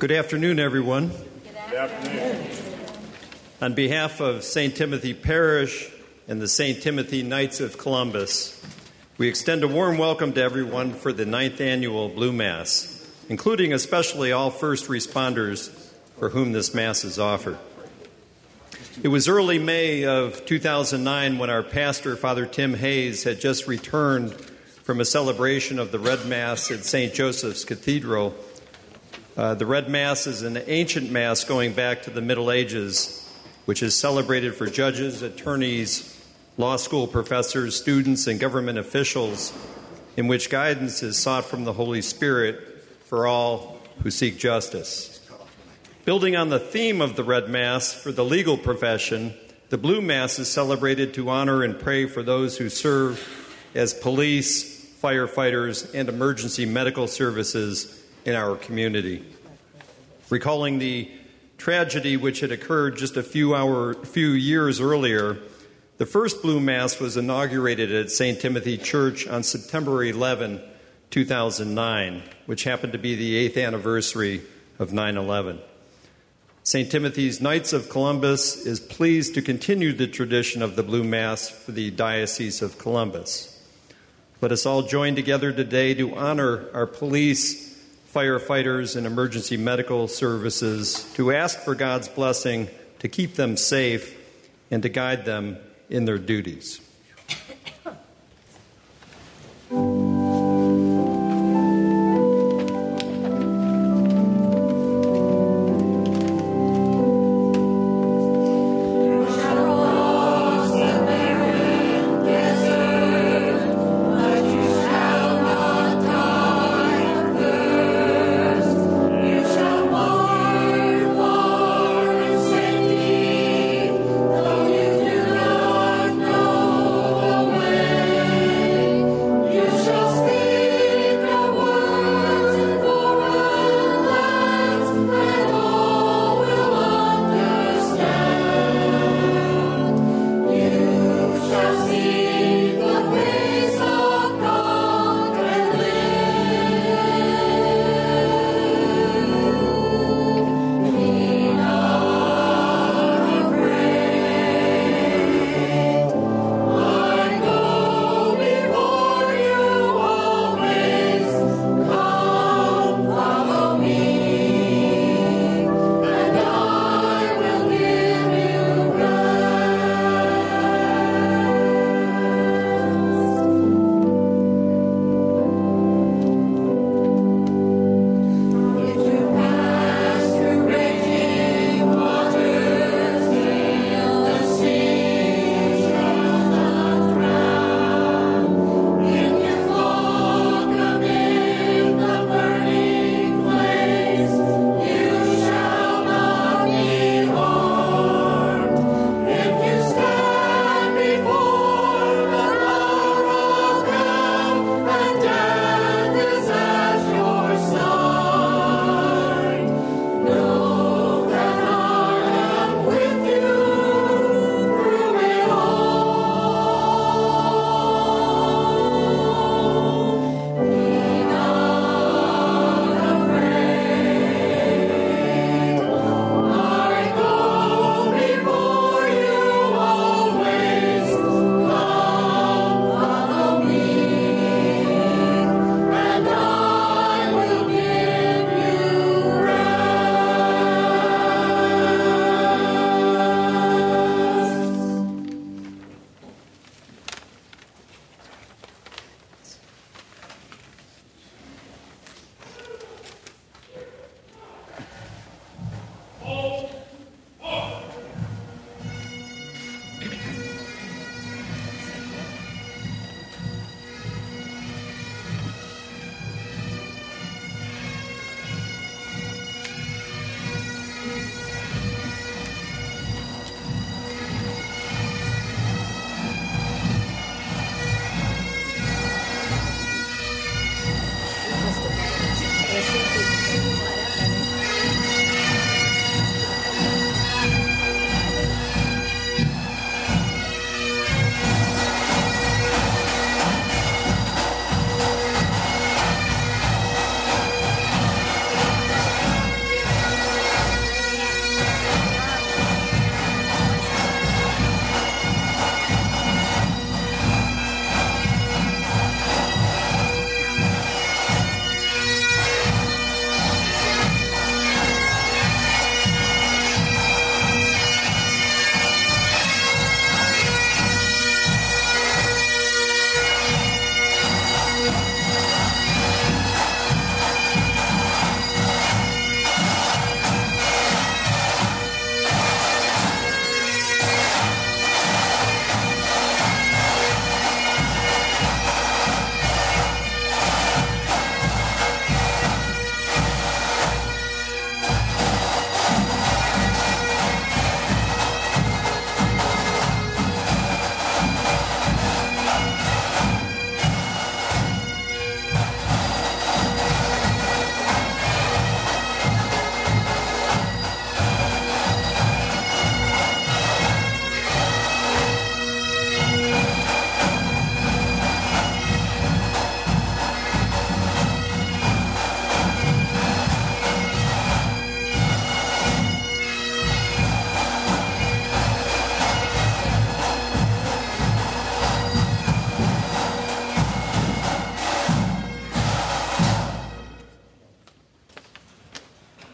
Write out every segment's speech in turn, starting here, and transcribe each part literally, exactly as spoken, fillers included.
Good afternoon, everyone. Good afternoon. On behalf of Saint Timothy Parish and the Saint Timothy Knights of Columbus, we extend a warm welcome to everyone for the ninth annual Blue Mass, including especially all first responders for whom this Mass is offered. It was early May of two thousand nine when our pastor, Father Tim Hayes, had just returned from a celebration of the Red Mass at Saint Joseph's Cathedral. Uh, the Red Mass is an ancient Mass going back to the Middle Ages, which is celebrated for judges, attorneys, law school professors, students, and government officials, in which guidance is sought from the Holy Spirit for all who seek justice. Building on the theme of the Red Mass for the legal profession, the Blue Mass is celebrated to honor and pray for those who serve as police, firefighters, and emergency medical services in our community. Recalling the tragedy which had occurred just a few hour, few years earlier, the first Blue Mass was inaugurated at Saint Timothy Church on September eleventh, two thousand nine, which happened to be the eighth anniversary of nine eleven. Saint Timothy's Knights of Columbus is pleased to continue the tradition of the Blue Mass for the Diocese of Columbus. Let us all join together today to honor our police, firefighters, and emergency medical services, to ask for God's blessing to keep them safe and to guide them in their duties. No.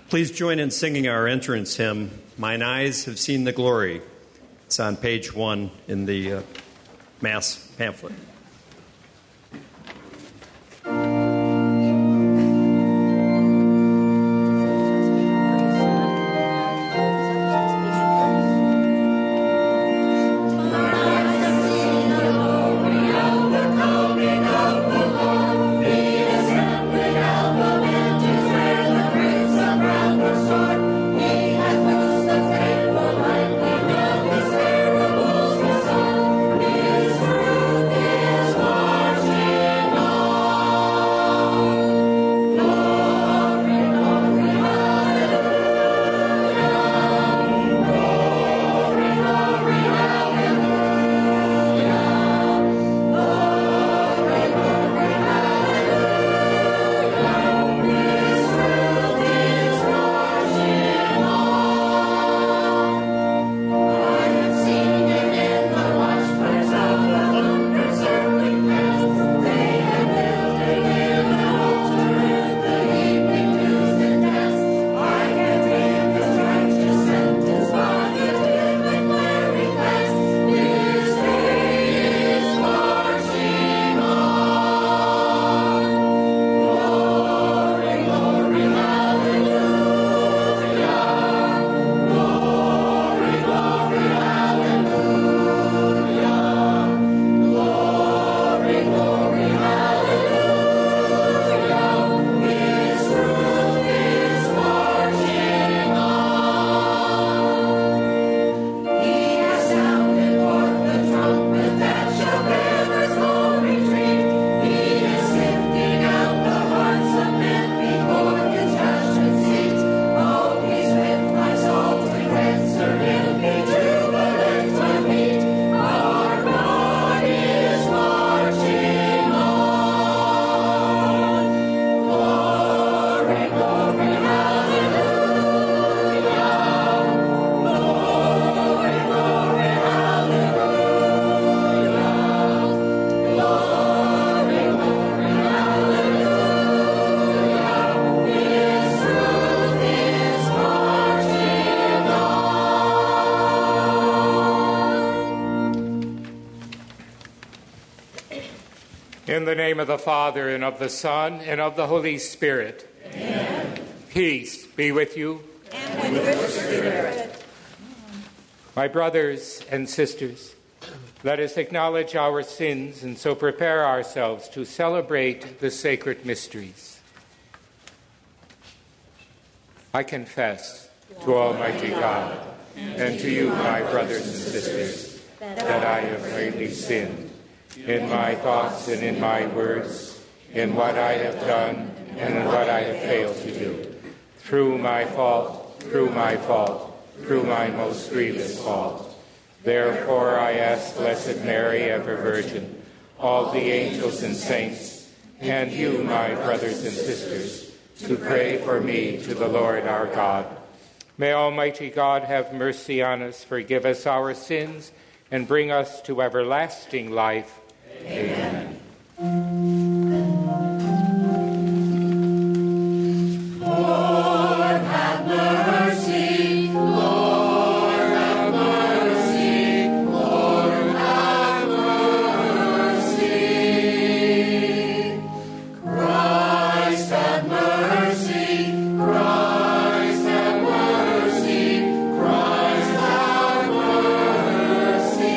Please join in singing our entrance hymn, Mine Eyes Have Seen the Glory. It's on page one in the uh, Mass pamphlet. In the name of the Father, and of the Son, and of the Holy Spirit. Amen. Peace be with you. And with your spirit. My brothers and sisters, let us acknowledge our sins and so prepare ourselves to celebrate the sacred mysteries. I confess to Almighty God and to you, my brothers and sisters, that I have greatly sinned in my thoughts and in my words, in what I have done and in what I have failed to do, through my fault, through my fault, through my most grievous fault. Therefore I ask Blessed Mary, ever Virgin, all the angels and saints, and you, my brothers and sisters, to pray for me to the Lord our God. May Almighty God have mercy on us, forgive us our sins, and bring us to everlasting life. Amen. Lord, have mercy. Lord, have mercy. Lord, have mercy. Christ, have mercy. Christ, have mercy. Christ, have mercy.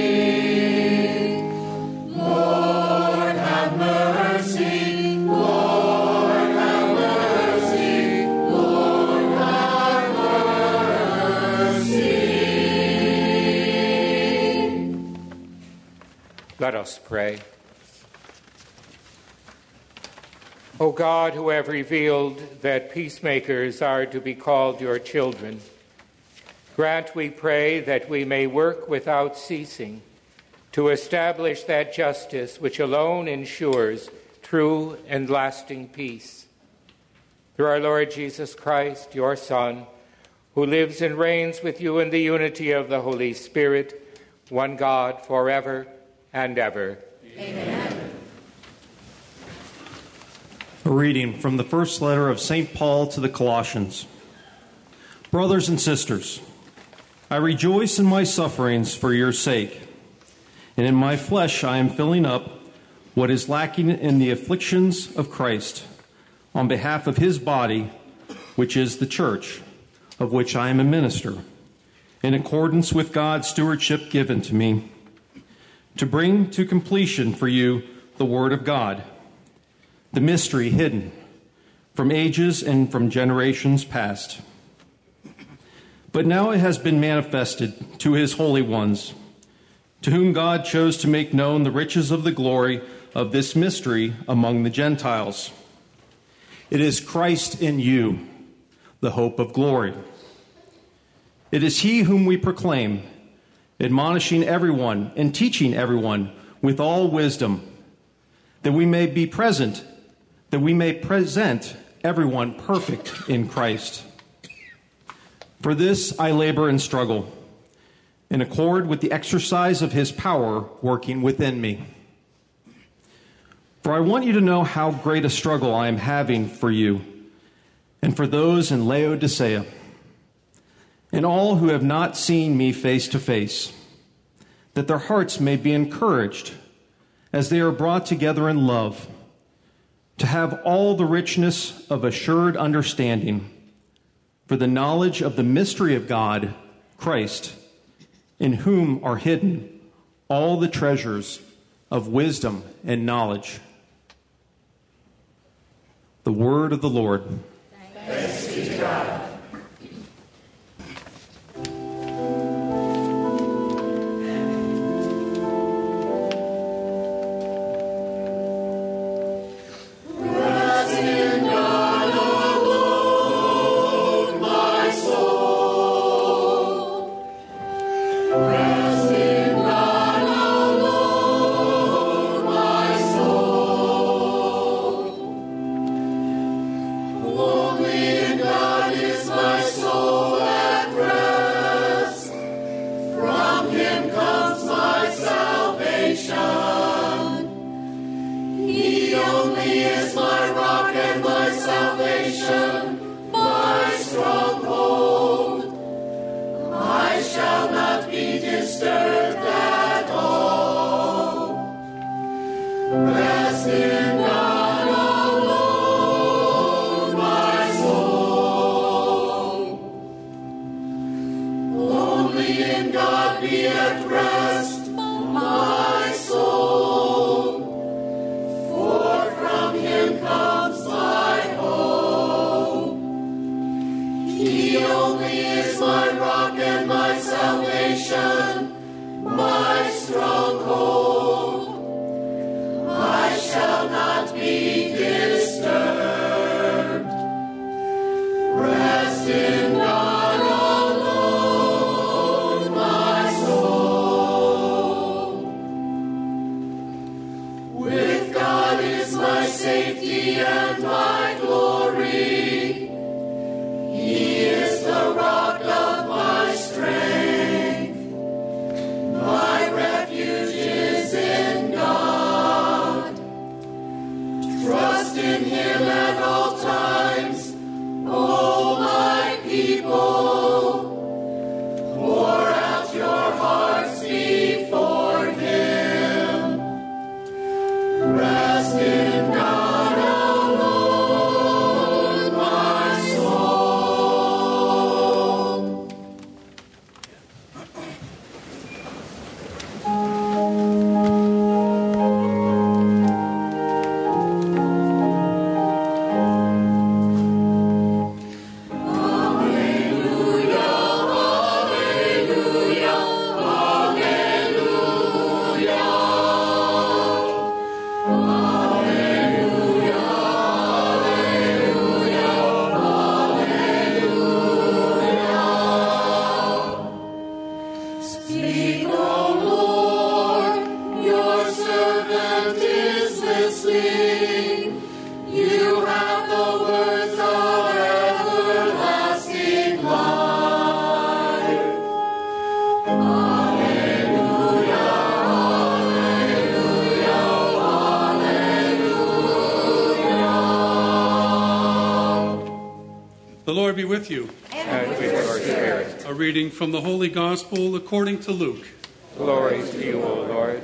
Lord, have mercy. Lord, have mercy. Lord, have mercy. Let us pray. O God, who have revealed that peacemakers are to be called your children, grant, we pray, that we may work without ceasing to establish that justice which alone ensures true and lasting peace. Through our Lord Jesus Christ, your Son, who lives and reigns with you in the unity of the Holy Spirit, one God, forever and ever. Amen. A reading from the first letter of Saint Paul to the Colossians. Brothers and sisters, I rejoice in my sufferings for your sake, and in my flesh I am filling up what is lacking in the afflictions of Christ on behalf of his body, which is the church, of which I am a minister, in accordance with God's stewardship given to me, to bring to completion for you the word of God, the mystery hidden from ages and from generations past. But now it has been manifested to his holy ones, to whom God chose to make known the riches of the glory of this mystery among the Gentiles. It is Christ in you, the hope of glory. It is he whom we proclaim, admonishing everyone and teaching everyone with all wisdom, that we may be present, that we may present everyone perfect in Christ. For this I labor and struggle, in accord with the exercise of his power working within me. For I want you to know how great a struggle I am having for you and for those in Laodicea, and all who have not seen me face to face, that their hearts may be encouraged as they are brought together in love, to have all the richness of assured understanding, for the knowledge of the mystery of God, Christ, in whom are hidden all the treasures of wisdom and knowledge. The word of the Lord. Thanks be to God. Trust in him at all times, O my people. The Lord be with you. And with your spirit. A reading from the Holy Gospel according to Luke. Glory to you, O Lord.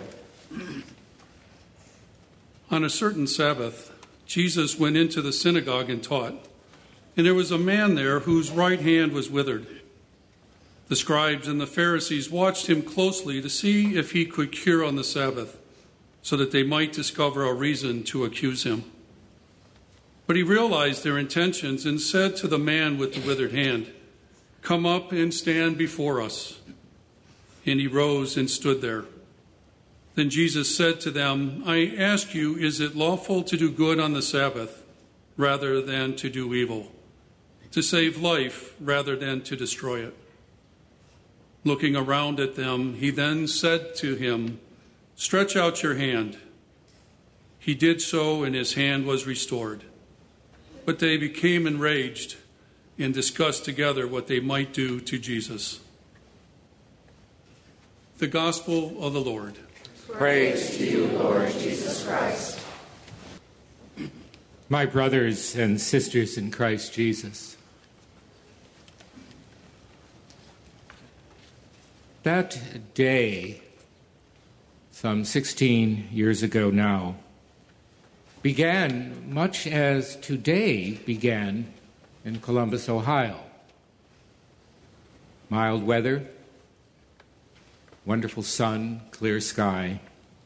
On a certain Sabbath, Jesus went into the synagogue and taught, and there was a man there whose right hand was withered. The scribes and the Pharisees watched him closely to see if he could cure on the Sabbath, so that they might discover a reason to accuse him. But he realized their intentions and said to the man with the withered hand, "Come up and stand before us." And he rose and stood there. Then Jesus said to them, "I ask you, is it lawful to do good on the Sabbath rather than to do evil, to save life rather than to destroy it?" Looking around at them, he then said to him, "Stretch out your hand." He did so, and his hand was restored. But they became enraged and discussed together what they might do to Jesus. The Gospel of the Lord. Praise to you, Lord Jesus Christ. My brothers and sisters in Christ Jesus, that day, some sixteen years ago now, began much as today began in Columbus, Ohio. Mild weather, wonderful sun, clear sky.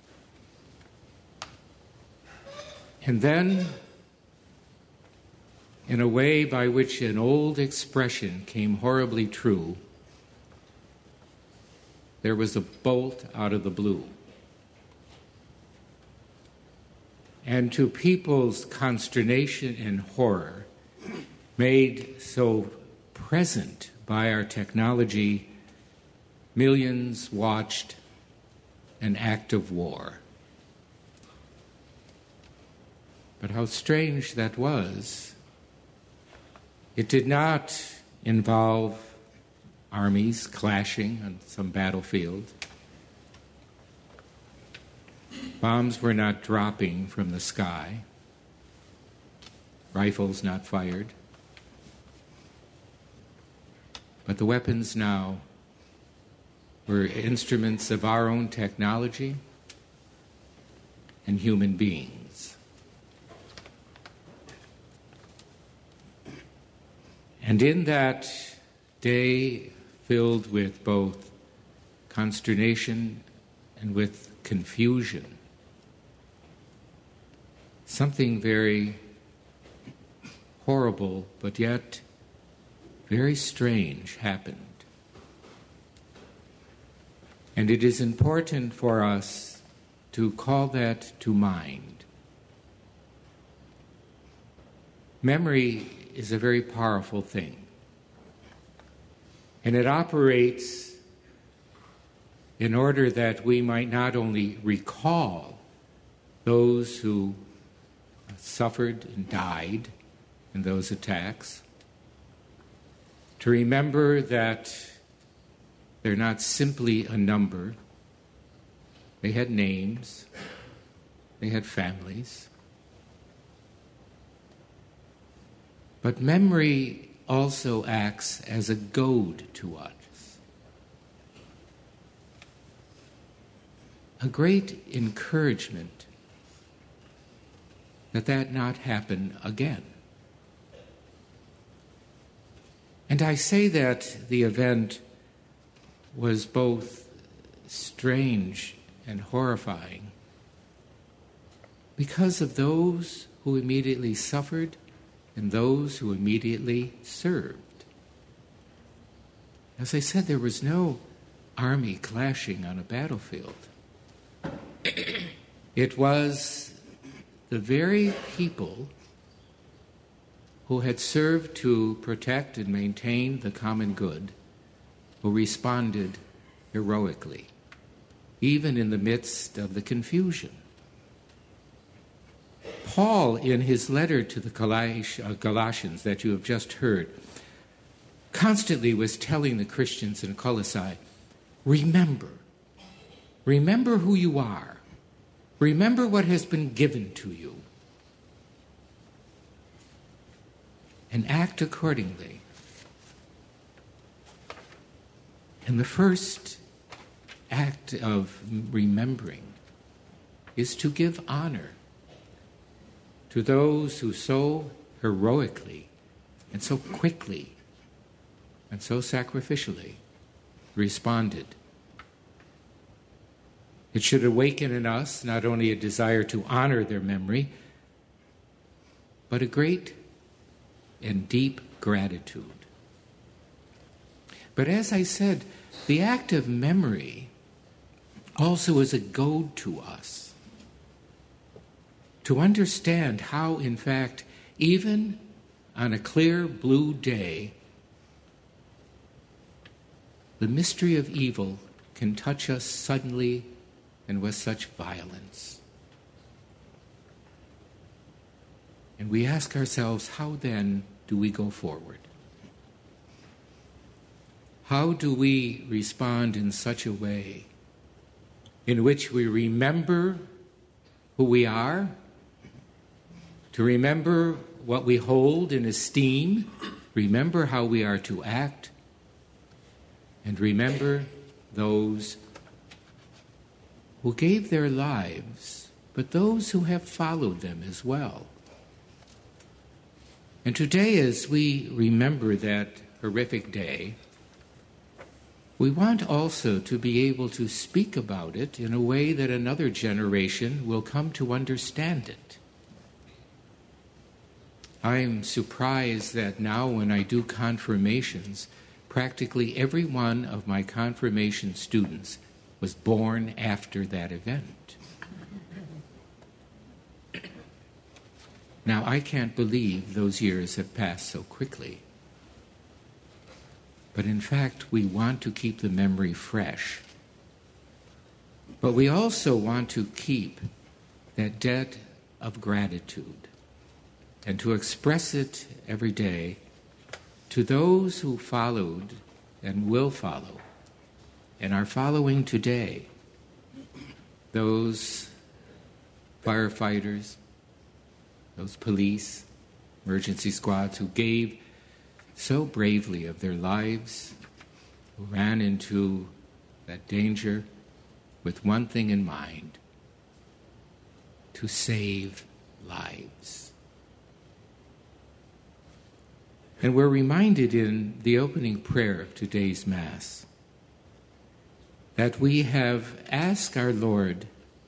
And then, in a way by which an old expression came horribly true, there was a bolt out of the blue. And to people's consternation and horror, made so present by our technology, millions watched an act of war. But how strange that was. It did not involve armies clashing on some battlefield. Bombs were not dropping from the sky, rifles not fired. But the weapons now were instruments of our own technology and human beings. And in that day filled with both consternation and with confusion, something very horrible, but yet very strange happened. And it is important for us to call that to mind. Memory is a very powerful thing. And it operates in order that we might not only recall those who suffered and died in those attacks, to remember that they're not simply a number. They had names. They had families. But memory also acts as a goad to us. A great encouragement that that not happen again. And I say that the event was both strange and horrifying because of those who immediately suffered and those who immediately served. As I said, there was no army clashing on a battlefield. It was the very people who had served to protect and maintain the common good who responded heroically, even in the midst of the confusion. Paul, in his letter to the Galatians that you have just heard, constantly was telling the Christians in Colossae, remember, remember who you are. Remember what has been given to you. and act accordingly. And the first act of remembering is to give honor to those who so heroically and so quickly and so sacrificially responded. It should awaken in us not only a desire to honor their memory, but a great and deep gratitude. But as I said, the act of memory also is a goad to us to understand how, in fact, even on a clear blue day, the mystery of evil can touch us suddenly and with such violence. And we ask ourselves, how then do we go forward? How do we respond in such a way in which we remember who we are, to remember what we hold in esteem, remember how we are to act, and remember those who gave their lives, but those who have followed them as well. And today, as we remember that horrific day, we want also to be able to speak about it in a way that another generation will come to understand it. I'm surprised that now when I do confirmations, practically every one of my confirmation students was born after that event. Now, I can't believe those years have passed so quickly. But in fact, we want to keep the memory fresh. But we also want to keep that debt of gratitude and to express it every day to those who followed and will follow and are following today. Those firefighters, those police, emergency squads who gave so bravely of their lives, who ran into that danger with one thing in mind: to save lives. And we're reminded in the opening prayer of today's Mass that we have asked our Lord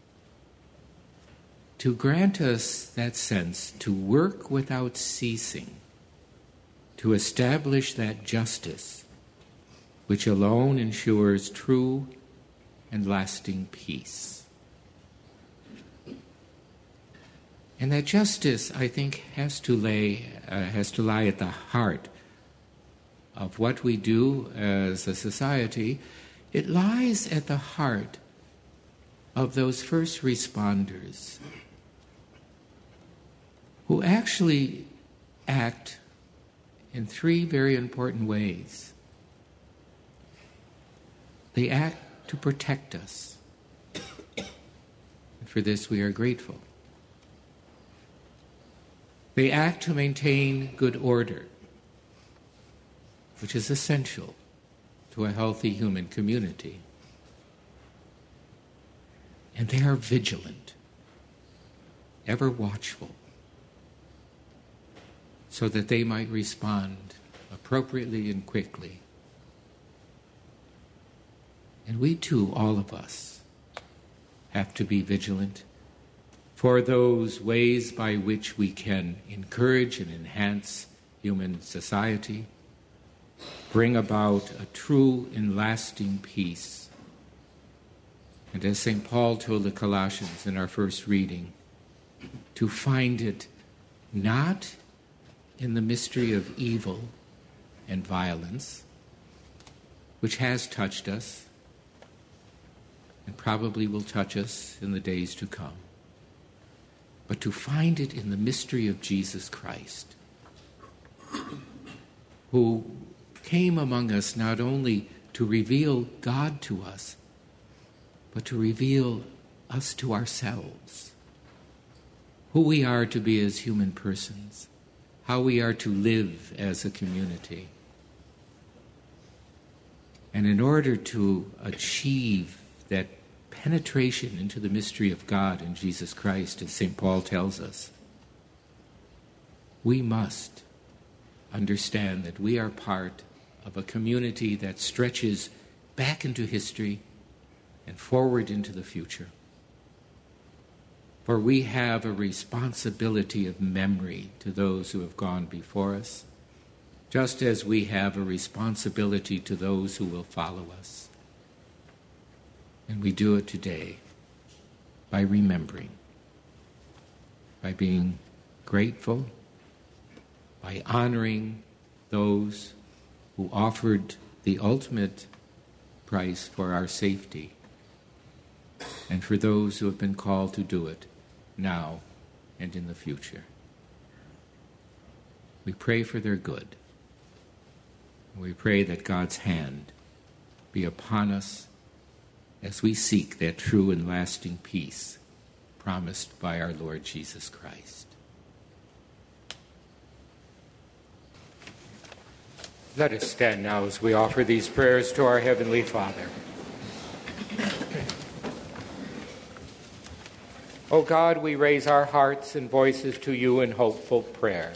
to grant us that sense to work without ceasing, to establish that justice which alone ensures true and lasting peace. And that justice, I think, has to lay, uh, has to lie at the heart of what we do as a society. It lies at the heart of those first responders who actually act in three very important ways. They act to protect us. And for this we are grateful. They act to maintain good order, which is essential to a healthy human community. And they are vigilant, ever watchful, so that they might respond appropriately and quickly. And we too, all of us, have to be vigilant for those ways by which we can encourage and enhance human society, bring about a true and lasting peace. And as Saint Paul told the Colossians in our first reading, to find it not in the mystery of evil and violence, which has touched us and probably will touch us in the days to come, but to find it in the mystery of Jesus Christ, who came among us not only to reveal God to us, but to reveal us to ourselves, who we are to be as human persons, how we are to live as a community. And in order to achieve that penetration into the mystery of God in Jesus Christ, as Saint Paul tells us, we must understand that we are part of a community that stretches back into history and forward into the future. For we have a responsibility of memory to those who have gone before us, just as we have a responsibility to those who will follow us. And we do it today by remembering, by being grateful, by honoring those who offered the ultimate price for our safety, and for those who have been called to do it now and in the future. We pray for their good. We pray that God's hand be upon us as we seek that true and lasting peace promised by our Lord Jesus Christ. Let us stand now as we offer these prayers to our Heavenly Father. O God, we raise our hearts and voices to you in hopeful prayer.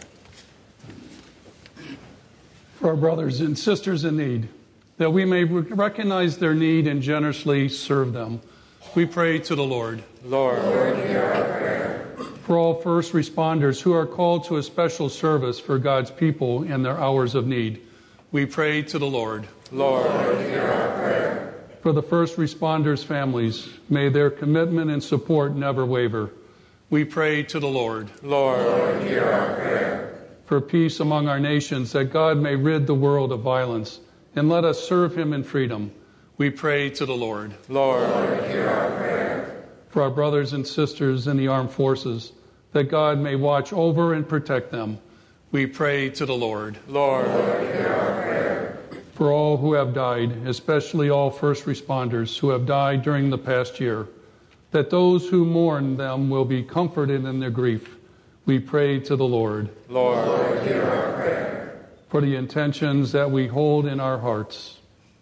For our brothers and sisters in need, that we may recognize their need and generously serve them, we pray to the Lord. Lord, hear our prayer. For all first responders who are called to a special service for God's people in their hours of need, we pray to the Lord. Lord, hear our prayer. For the first responders' families, may their commitment and support never waver. We pray to the Lord. Lord, hear our prayer. For peace among our nations, that God may rid the world of violence, and let us serve him in freedom. We pray to the Lord. Lord, hear our prayer. For our brothers and sisters in the armed forces, that God may watch over and protect them. We pray to the Lord. Lord, hear our prayer. For all who have died, especially all first responders who have died during the past year, that those who mourn them will be comforted in their grief. We pray to the Lord. Lord, hear our prayer. For the intentions that we hold in our hearts,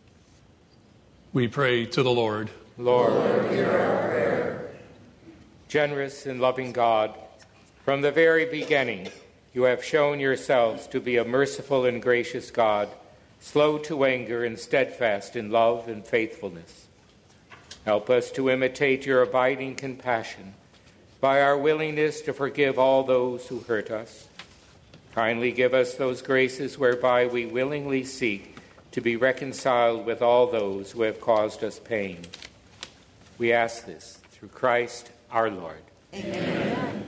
we pray to the Lord. Lord, hear our prayer. Generous and loving God, from the very beginning, you have shown yourselves to be a merciful and gracious God, slow to anger and steadfast in love and faithfulness. Help us to imitate your abiding compassion by our willingness to forgive all those who hurt us. Kindly give us those graces whereby we willingly seek to be reconciled with all those who have caused us pain. We ask this through Christ our Lord. Amen.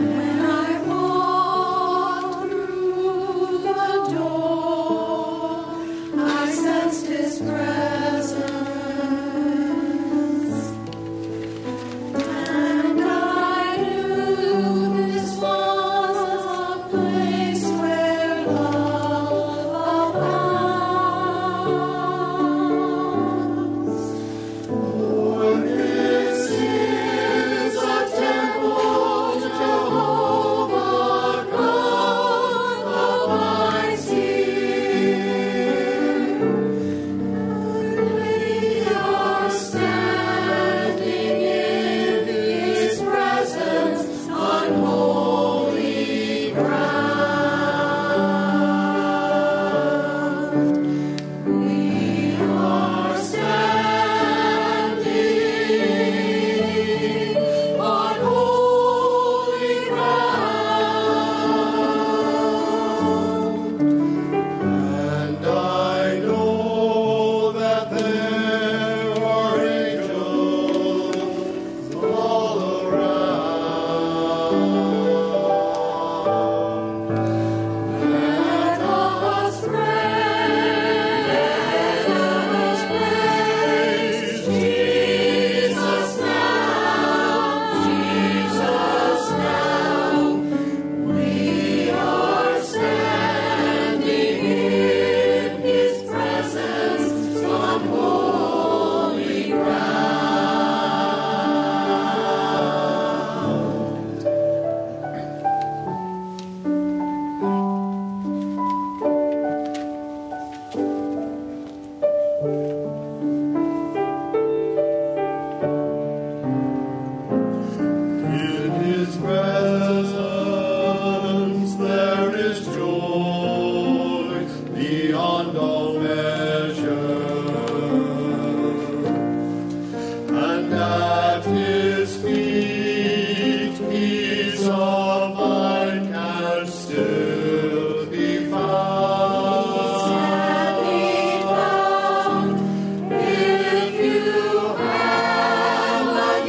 When I walk through the door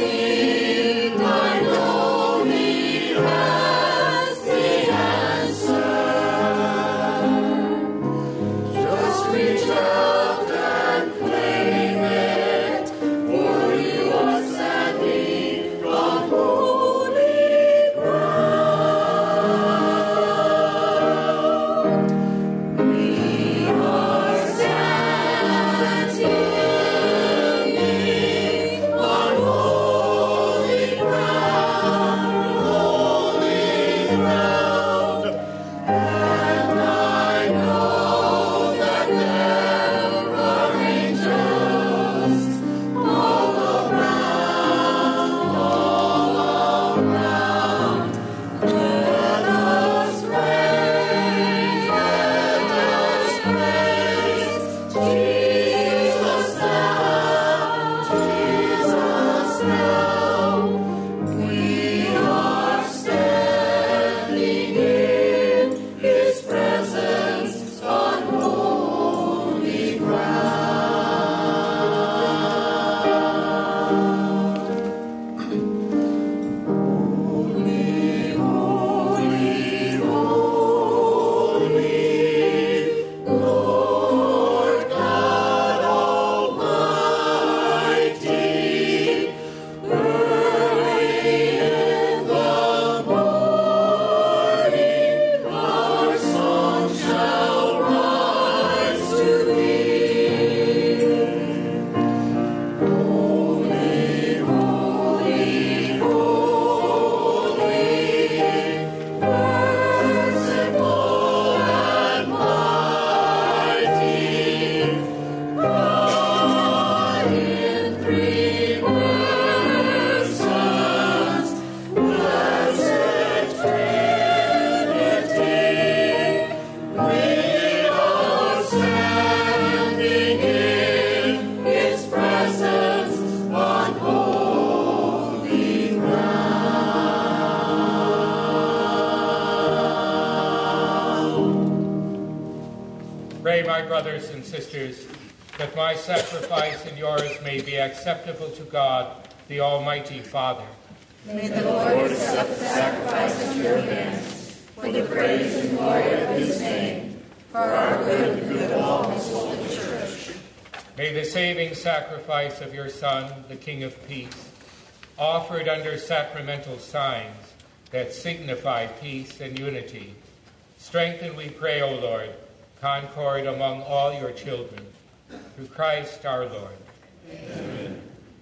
Pray, my brothers and sisters, that my sacrifice and yours may be acceptable to God, the Almighty Father. May the Lord accept the sacrifice at your hands, for the praise and glory of his name, for our good and the good of all his holy church. May the saving sacrifice of your Son, the King of Peace, offered under sacramental signs that signify peace and unity, strengthen, we pray, O Lord, concord among all your children, through Christ our Lord. Amen.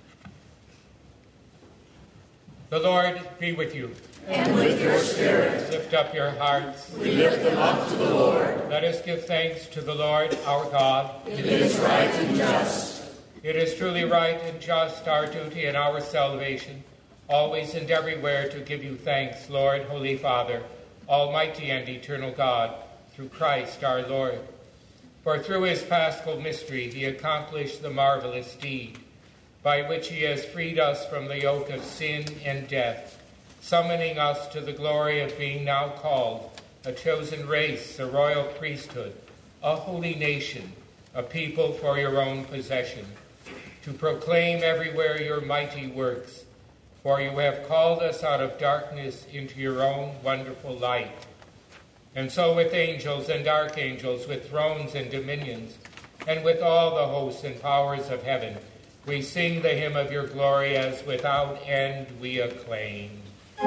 The Lord be with you. And with your spirit. Lift up your hearts. We lift them up to the Lord. Let us give thanks to the Lord our God. It is right and just. It is truly right and just, our duty and our salvation, always and everywhere to give you thanks, Lord, Holy Father, Almighty and eternal God, through Christ our Lord. For through his paschal mystery he accomplished the marvelous deed, by which he has freed us from the yoke of sin and death, summoning us to the glory of being now called a chosen race, a royal priesthood, a holy nation, a people for your own possession, to proclaim everywhere your mighty works, for you have called us out of darkness into your own wonderful light. And so with angels and archangels, with thrones and dominions, and with all the hosts and powers of heaven, we sing the hymn of your glory as without end we acclaim.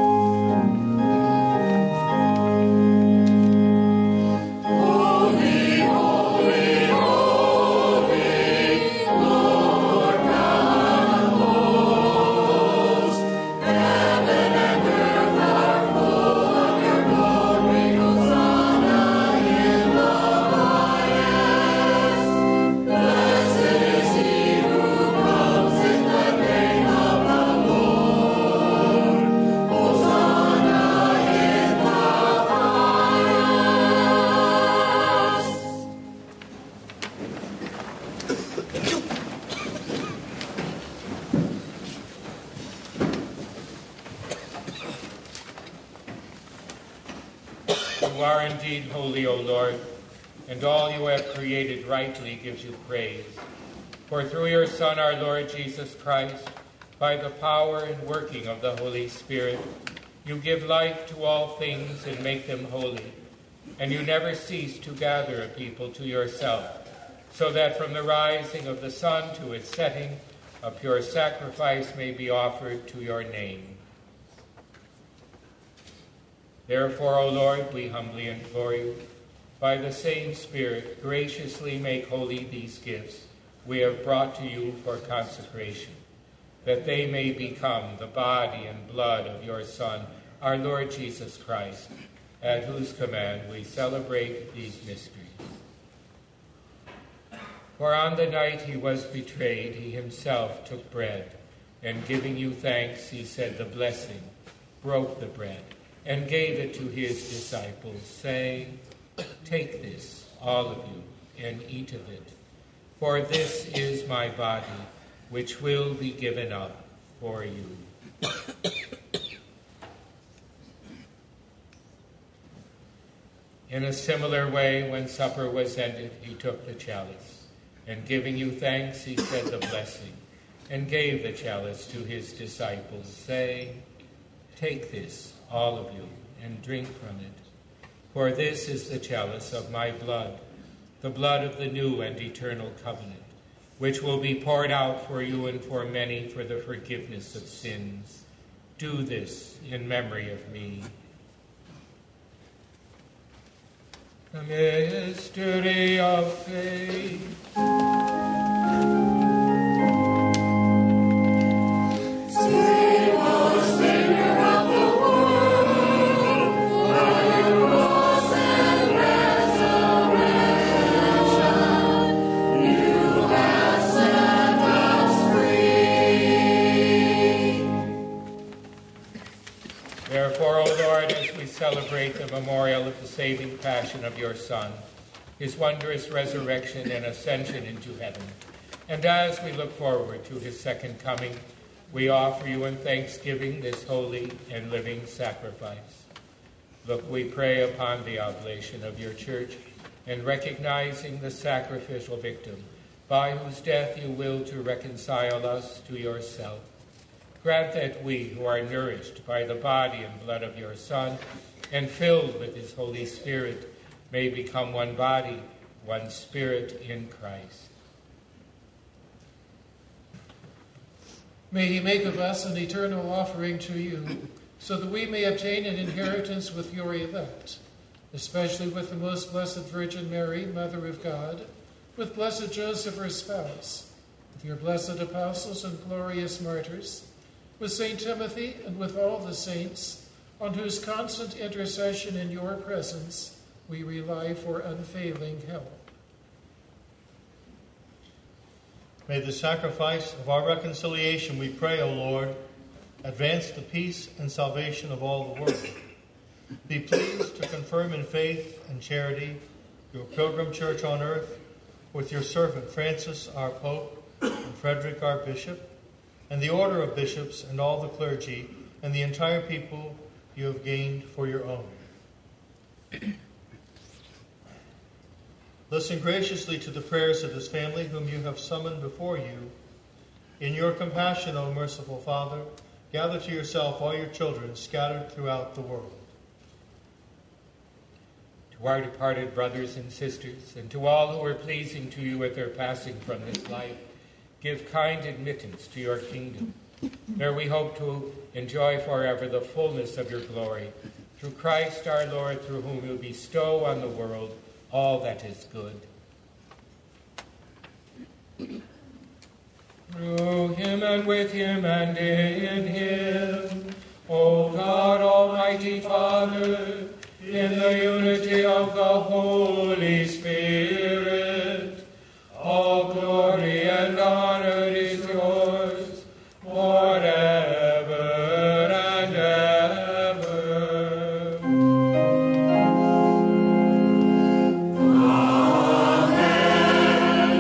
You are indeed holy, O Lord, and all you have created rightly gives you praise. For through your Son, our Lord Jesus Christ, by the power and working of the Holy Spirit, you give life to all things and make them holy, and you never cease to gather a people to yourself, so that from the rising of the sun to its setting, a pure sacrifice may be offered to your name. Therefore, O Lord, we humbly implore you, by the same Spirit, graciously make holy these gifts we have brought to you for consecration, that they may become the body and blood of your Son, our Lord Jesus Christ, at whose command we celebrate these mysteries. For on the night he was betrayed, he himself took bread, and giving you thanks, he said the blessing, broke the bread, and gave it to his disciples, saying, "Take this, all of you, and eat of it, for this is my body, which will be given up for you." In a similar way, when supper was ended, he took the chalice, and giving you thanks, he said the blessing, and gave the chalice to his disciples, saying, "Take this, all of you, and drink from it. For this is the chalice of my blood, the blood of the new and eternal covenant, which will be poured out for you and for many for the forgiveness of sins. Do this in memory of me." The mystery of faith. Celebrate the memorial of the saving passion of your Son, his wondrous resurrection and ascension into heaven. And as we look forward to his second coming, we offer you in thanksgiving this holy and living sacrifice. Look, we pray, upon the oblation of your church, and recognizing the sacrificial victim, by whose death you will to reconcile us to yourself. Grant that we, who are nourished by the body and blood of your Son, and filled with his Holy Spirit, may become one body, one spirit in Christ. May he make of us an eternal offering to you, so that we may obtain an inheritance with your elect, especially with the most blessed Virgin Mary, Mother of God, with blessed Joseph, her spouse, with your blessed apostles and glorious martyrs, with Saint Timothy, and with all the saints, on whose constant intercession in your presence we rely for unfailing help. May the sacrifice of our reconciliation, we pray, O Lord, advance the peace and salvation of all the world. Be pleased to confirm in faith and charity your pilgrim church on earth, with your servant Francis, our Pope, and Frederick, our Bishop, and the order of bishops and all the clergy, and the entire people you have gained for your own. Listen graciously to the prayers of this family whom you have summoned before you. In your compassion, O merciful Father, gather to yourself all your children scattered throughout the world. To our departed brothers and sisters, and to all who are pleasing to you at their passing from this life, give kind admittance to your kingdom. There we hope to enjoy forever the fullness of your glory. Through Christ our Lord, through whom you bestow on the world all that is good. Through him and with him and in him, O God, Almighty Father, in the unity of the Holy Spirit, all glory and honor is yours forever and ever. Amen.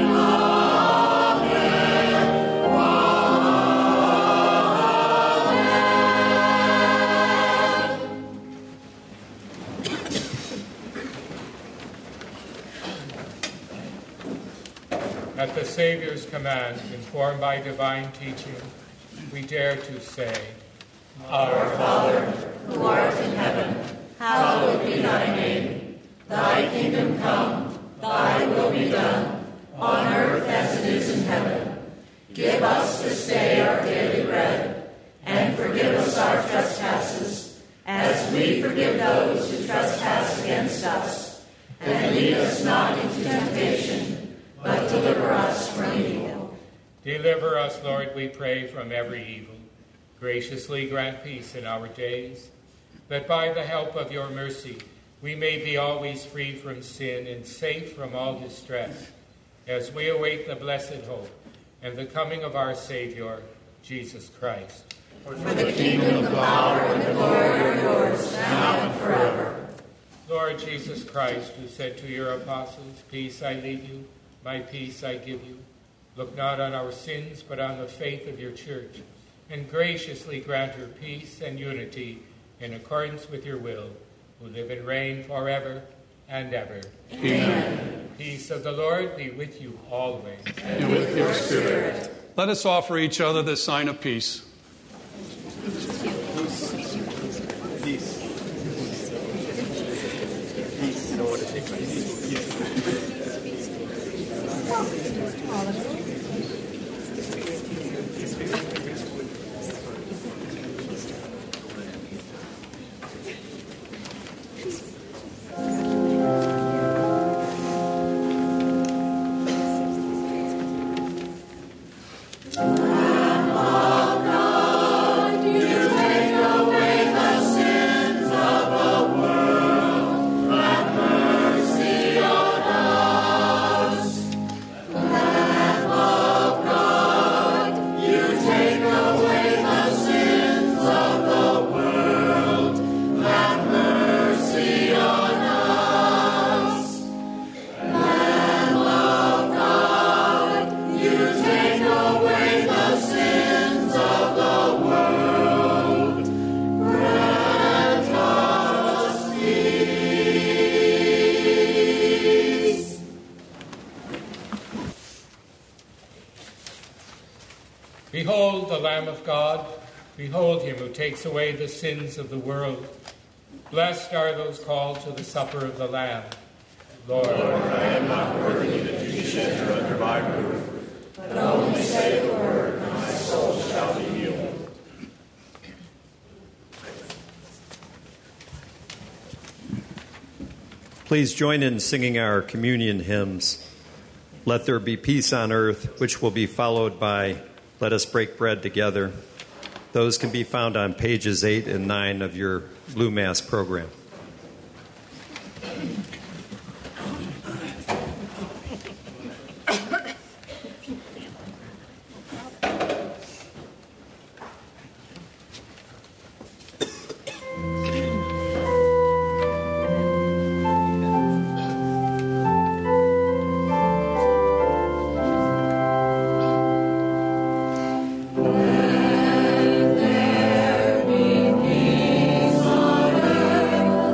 At the Savior's command, informed by divine teaching, we dare to say, Our Father, who art in heaven, hallowed be thy name. Thy kingdom come, thy will be done, on earth as it is in heaven. Give us this day our daily bread, and forgive us our trespasses, as we forgive those who trespass against us. And lead us not into temptation, but deliver us from evil. Deliver us, Lord, we pray, from every evil. Graciously grant peace in our days, that by the help of your mercy we may be always free from sin and safe from all distress, as we await the blessed hope and the coming of our Savior, Jesus Christ. For the kingdom, the power, and the glory are yours, now and forever. Lord Jesus Christ, who said to your apostles, Peace I leave you, my peace I give you, look not on our sins, but on the faith of your church, and graciously grant her peace and unity in accordance with your will, who live and reign forever and ever. Amen. Peace of the Lord be with you always. And with your spirit. Let us offer each other the sign of peace. Behold the Lamb of God. Behold him who takes away the sins of the world. Blessed are those called to the supper of the Lamb. Lord, Lord, I am not worthy that you should enter under my roof, but only say the word, and my soul shall be healed. Please join in singing our communion hymns. Let There Be Peace on Earth, which will be followed by Let Us Break Bread Together. Those can be found on pages eight and nine of your Blue Mass program. Let there be peace on earth.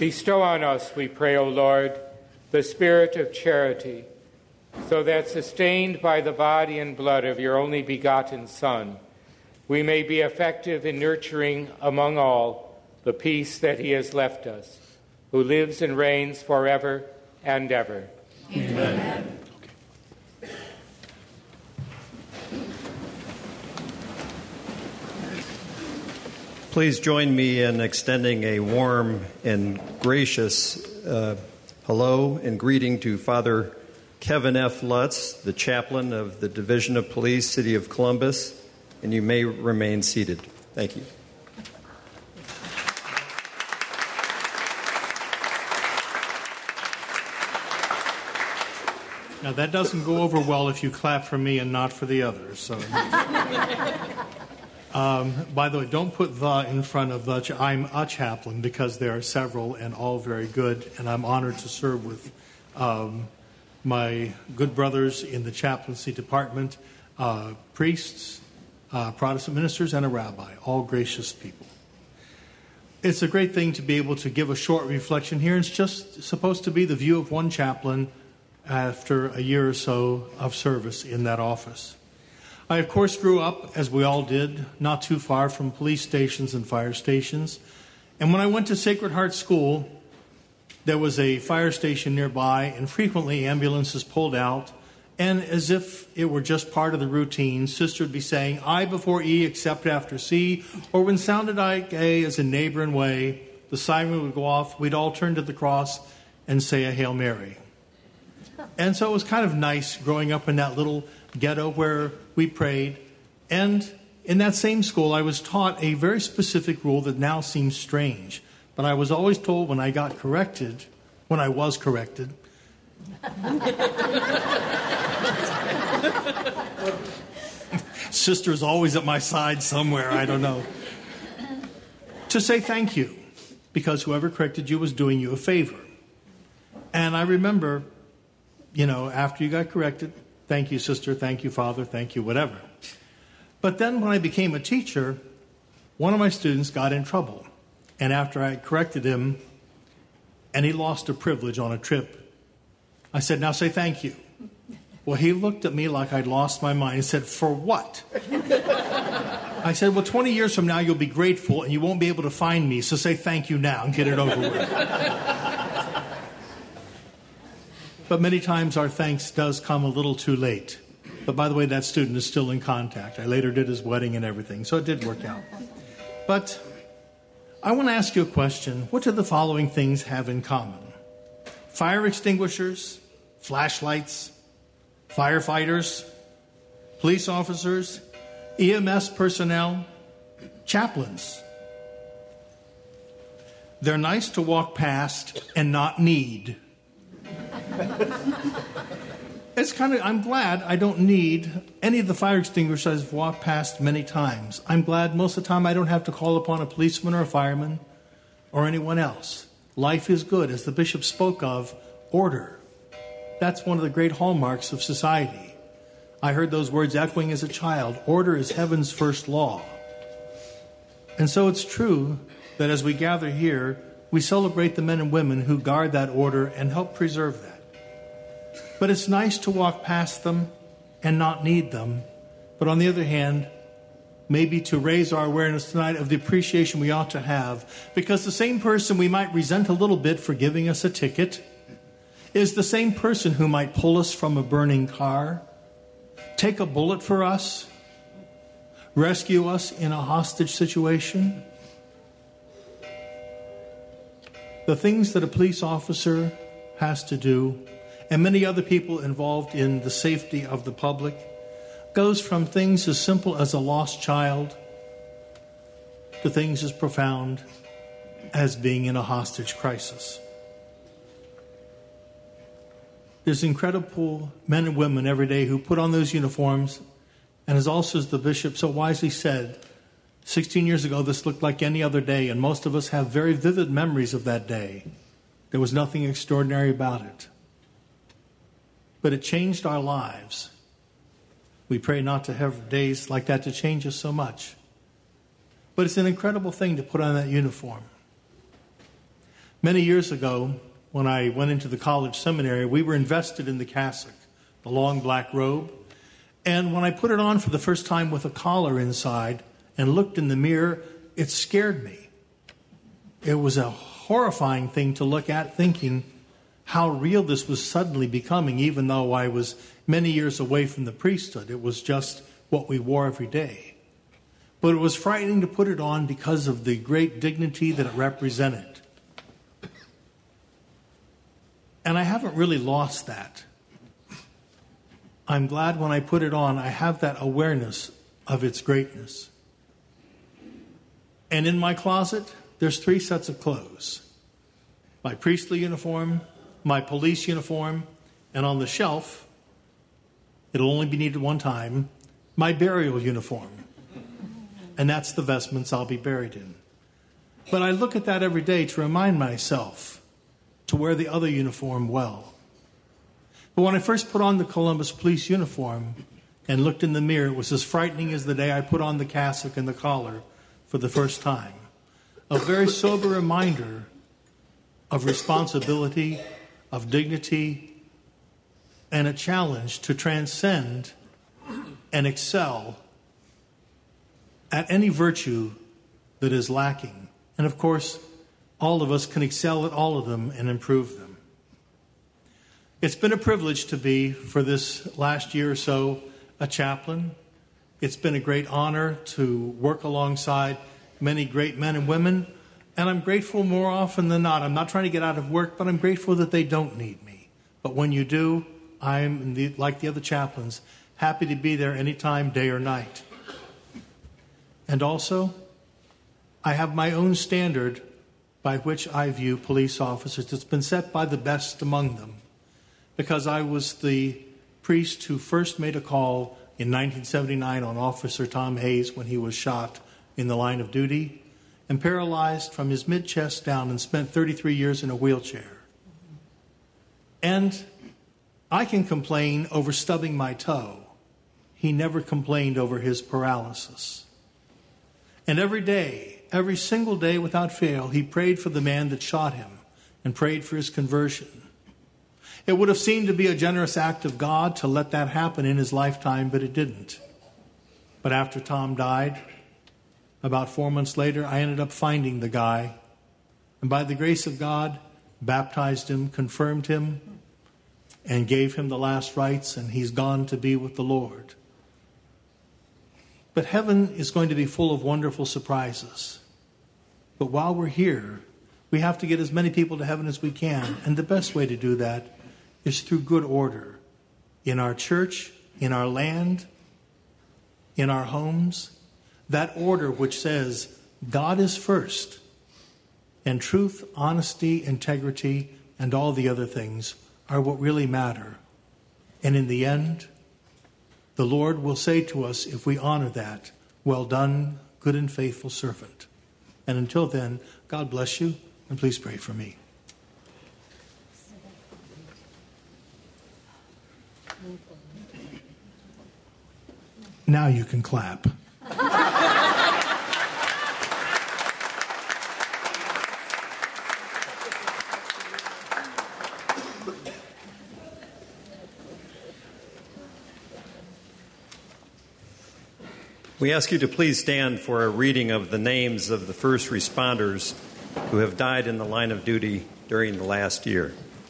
Bestow on us, we pray, O Lord, the spirit of charity, so that, sustained by the body and blood of your only begotten Son, we may be effective in nurturing among all the peace that he has left us, who lives and reigns forever and ever. Amen. Amen. Please join me in extending a warm and gracious uh, hello and greeting to Father Kevin F. Lutz, the chaplain of the Division of Police, City of Columbus, and you may remain seated. Thank you. Now, that doesn't go over well if you clap for me and not for the others. So. Um, by the way, don't put the in front of the. Cha- I'm a chaplain because there are several and all very good, and I'm honored to serve with um, my good brothers in the chaplaincy department, uh, priests, uh, Protestant ministers, and a rabbi, all gracious people. It's a great thing to be able to give a short reflection here. It's just supposed to be the view of one chaplain after a year or so of service in that office. I, of course, grew up, as we all did, not too far from police stations and fire stations. And when I went to Sacred Heart School, there was a fire station nearby, and frequently ambulances pulled out. And as if it were just part of the routine, Sister would be saying, I before E, except after C. Or when sounded like A as a neighboring way, the siren would go off. We'd all turn to the cross and say a Hail Mary. And so it was kind of nice growing up in that little ghetto where we prayed. And in that same school, I was taught a very specific rule that now seems strange. But I was always told when I got corrected, when I was corrected, Sister's always at my side somewhere, I don't know, to say thank you, because whoever corrected you was doing you a favor. And I remember, you know, after you got corrected, thank you, sister, thank you, father, thank you, whatever. But then when I became a teacher, one of my students got in trouble. And after I corrected him, and he lost a privilege on a trip, I said, now say thank you. Well, he looked at me like I'd lost my mind and said, for what? I said, well, twenty years from now, you'll be grateful and you won't be able to find me, so say thank you now and get it over with. But many times our thanks does come a little too late. But by the way, that student is still in contact. I later did his wedding and everything, so it did work out. But I want to ask you a question. What do the following things have in common? Fire extinguishers, flashlights, firefighters, police officers, E M S personnel, chaplains. They're nice to walk past and not need. It's kind of, I'm glad I don't need any of the fire extinguishers I've walked past many times. I'm glad most of the time I don't have to call upon a policeman or a fireman or anyone else. Life is good, as the bishop spoke of, order. That's one of the great hallmarks of society. I heard those words echoing as a child. Order is heaven's first law. And so it's true that as we gather here, we celebrate the men and women who guard that order and help preserve that. But it's nice to walk past them and not need them. But on the other hand, maybe to raise our awareness tonight of the appreciation we ought to have, because the same person we might resent a little bit for giving us a ticket is the same person who might pull us from a burning car, take a bullet for us, rescue us in a hostage situation. The things that a police officer has to do, and many other people involved in the safety of the public, goes from things as simple as a lost child to things as profound as being in a hostage crisis. There's incredible men and women every day who put on those uniforms, and as also as the bishop so wisely said, sixteen years ago this looked like any other day, and most of us have very vivid memories of that day. There was nothing extraordinary about it. But it changed our lives. We pray not to have days like that to change us so much. But it's an incredible thing to put on that uniform. Many years ago, when I went into the college seminary, we were invested in the cassock, the long black robe. And when I put it on for the first time with a collar inside and looked in the mirror, it scared me. It was a horrifying thing to look at, thinking how real this was suddenly becoming, even though I was many years away from the priesthood. It was just what we wore every day. But it was frightening to put it on because of the great dignity that it represented. And I haven't really lost that. I'm glad when I put it on, I have that awareness of its greatness. And in my closet, there's three sets of clothes. My priestly uniform, my police uniform, and on the shelf, it'll only be needed one time, my burial uniform. And that's the vestments I'll be buried in. But I look at that every day to remind myself to wear the other uniform well. But when I first put on the Columbus Police uniform and looked in the mirror, it was as frightening as the day I put on the cassock and the collar for the first time. A very sober reminder of responsibility, of dignity, and a challenge to transcend and excel at any virtue that is lacking. And of course, all of us can excel at all of them and improve them. It's been a privilege to be, for this last year or so, a chaplain. It's been a great honor to work alongside many great men and women, and I'm grateful more often than not. I'm not trying to get out of work, but I'm grateful that they don't need me. But when you do, I'm, the, like the other chaplains, happy to be there anytime, day or night. And also, I have my own standard by which I view police officers. It's been set by the best among them, because I was the priest who first made a call in nineteen seventy-nine on Officer Tom Hayes when he was shot in the line of duty and paralyzed from his mid-chest down and spent thirty-three years in a wheelchair. And I can complain over stubbing my toe. He never complained over his paralysis. And every day, every single day without fail, he prayed for the man that shot him and prayed for his conversion. It would have seemed to be a generous act of God to let that happen in his lifetime, but it didn't. But after Tom died, about four months later, I ended up finding the guy, and by the grace of God, baptized him, confirmed him, and gave him the last rites, and he's gone to be with the Lord. But heaven is going to be full of wonderful surprises. But while we're here, we have to get as many people to heaven as we can, and the best way to do that is through good order in our church, in our land, in our homes. That order which says God is first, and truth, honesty, integrity, and all the other things are what really matter. And in the end, the Lord will say to us, if we honor that, well done, good and faithful servant. And until then, God bless you, and please pray for me. Now you can clap. We ask you to please stand for a reading of the names of the first responders who have died in the line of duty during the last year.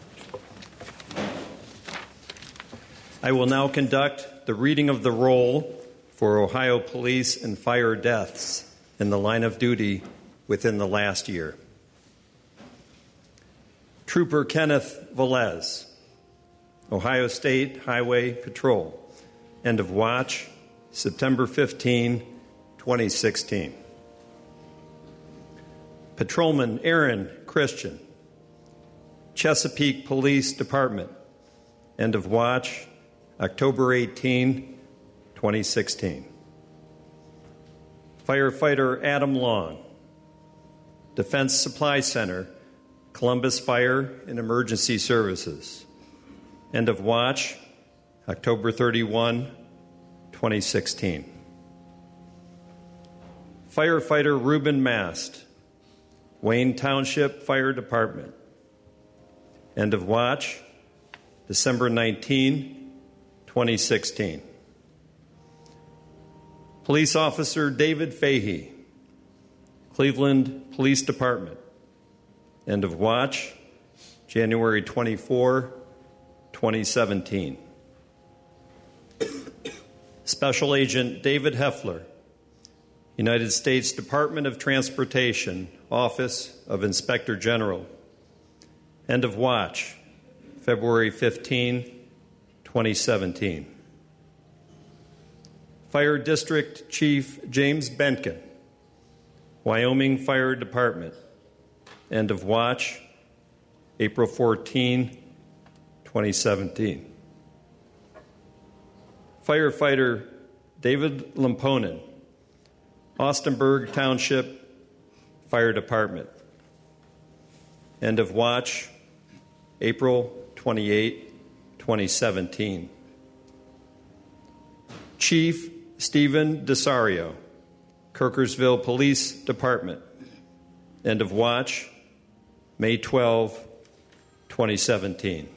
I will now conduct the reading of the roll for Ohio police and fire deaths in the line of duty within the last year. Trooper Kenneth Velez, Ohio State Highway Patrol, end of watch, September fifteenth, twenty sixteen. Patrolman Aaron Christian, Chesapeake Police Department, end of watch, October eighteenth, twenty sixteen. Firefighter Adam Long, Defense Supply Center, Columbus Fire and Emergency Services, end of watch, October thirty-first, twenty sixteen. Firefighter Reuben Mast, Wayne Township Fire Department. End of watch, December nineteenth, twenty sixteen. Police Officer David Fahey, Cleveland Police Department. End of watch, January twenty-fourth, twenty seventeen. Special Agent David Heffler, United States Department of Transportation, Office of Inspector General. End of watch, February fifteenth, twenty seventeen. Fire District Chief James Benkin, Wyoming Fire Department. End of watch, April fourteenth, twenty seventeen. Firefighter David Lamponin, Austinburg Township Fire Department. End of watch, April twenty-eighth, twenty seventeen. Chief Stephen Desario, Kirkersville Police Department. End of watch, May twelfth, twenty seventeen.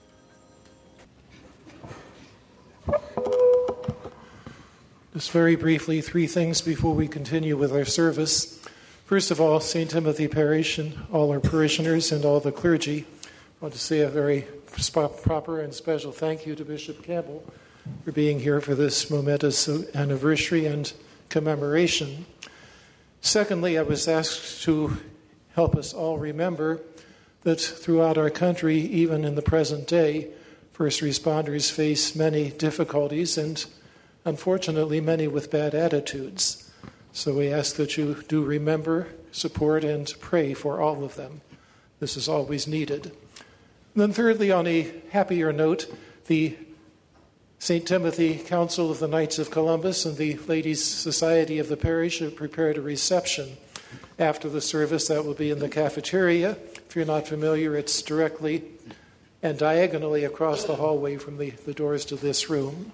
Just very briefly, three things before we continue with our service. First of all, Saint Timothy Parish and all our parishioners and all the clergy, I want to say a very proper and special thank you to Bishop Campbell for being here for this momentous anniversary and commemoration. Secondly, I was asked to help us all remember that throughout our country, even in the present day, first responders face many difficulties and unfortunately, many with bad attitudes. So we ask that you do remember, support, and pray for all of them. This is always needed. And then thirdly, on a happier note, the Saint Timothy Council of the Knights of Columbus and the Ladies' Society of the parish have prepared a reception after the service that will be in the cafeteria. If you're not familiar, it's directly and diagonally across the hallway from the, the doors to this room.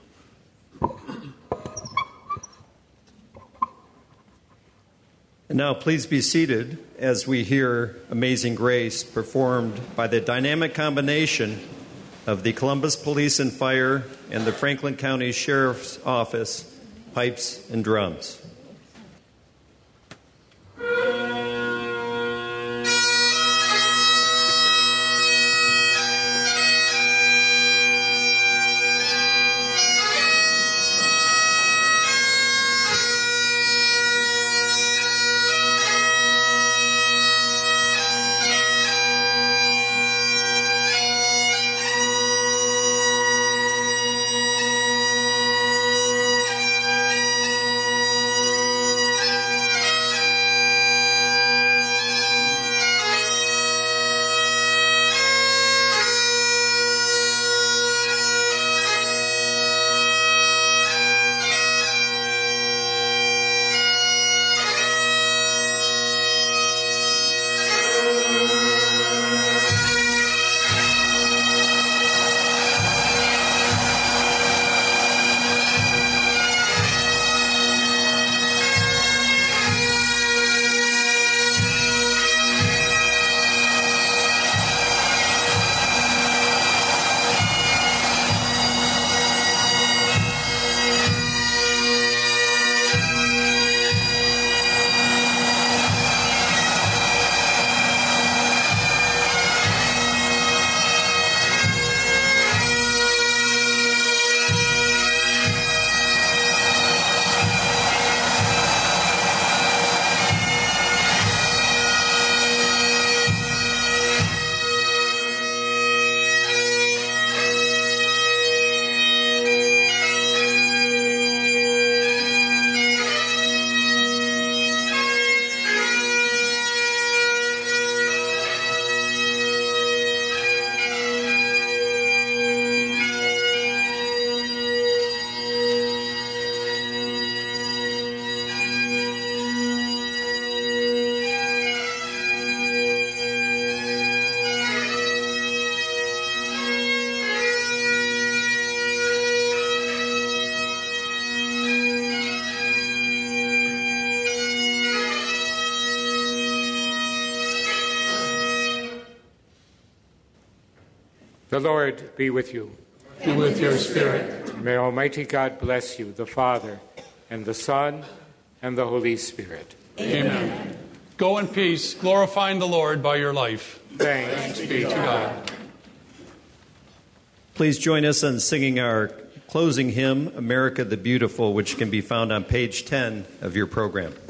And now please be seated as we hear Amazing Grace performed by the dynamic combination of the Columbus Police and Fire and the Franklin County Sheriff's Office, pipes and drums. The Lord be with you. And with your spirit. May Almighty God bless you, the Father, and the Son, and the Holy Spirit. Amen. Go in peace, glorifying the Lord by your life. Thanks be to God. Please join us in singing our closing hymn, America the Beautiful, which can be found on page ten of your program.